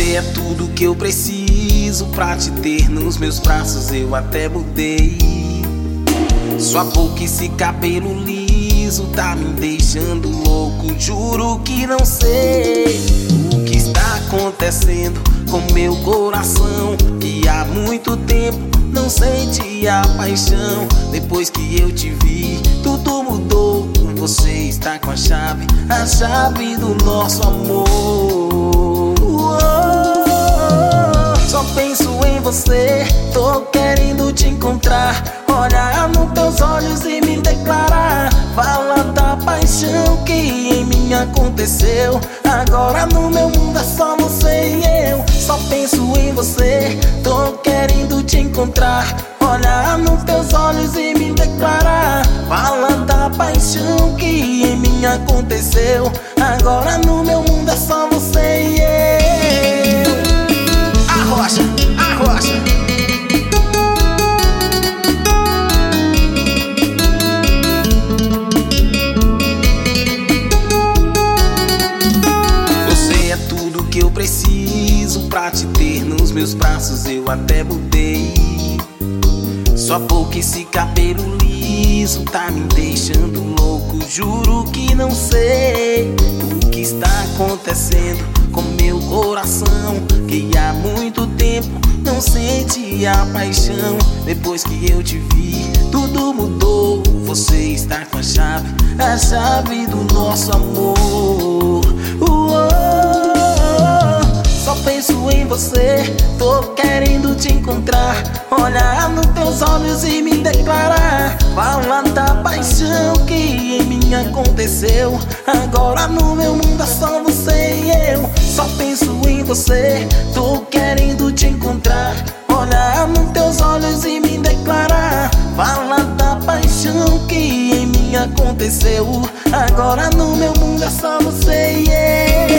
Você é tudo que eu preciso pra te ter nos meus braços. Eu até mudei. Sua boca e esse cabelo liso tá me deixando louco. Juro que não sei o que está acontecendo com meu coração, que há muito tempo não sente a paixão. Depois que eu te vi, tudo mudou. Você está com a chave do nosso amor. Só penso em você, tô querendo te encontrar, olhar nos teus olhos e me declarar. Fala da paixão que em mim aconteceu. Agora no meu mundo é só você e eu. Só penso em você, tô querendo te encontrar, olhar nos teus olhos e me declarar. Fala da paixão que em mim aconteceu. Agora no meu mundo é só você e eu. Arrocha, arrocha. Você é tudo que eu preciso pra te ter nos meus braços. Eu até mudei. Sua boca e esse cabelo liso tá me deixando louco. Juro que não sei o que está acontecendo com meu coração, que há muito tempo não sente a paixão. Depois que eu te vi, tudo mudou. Você está com a chave do nosso amor. Só penso em você, tô querendo te encontrar, olhar nos teus olhos e me declarar. Fala da paixão que em mim aconteceu. Agora no meu mundo é só você e eu. Só penso em você, tô querendo te encontrar, olhar nos teus olhos e me declarar. Fala da paixão que em mim aconteceu. Agora no meu mundo é só você e eu.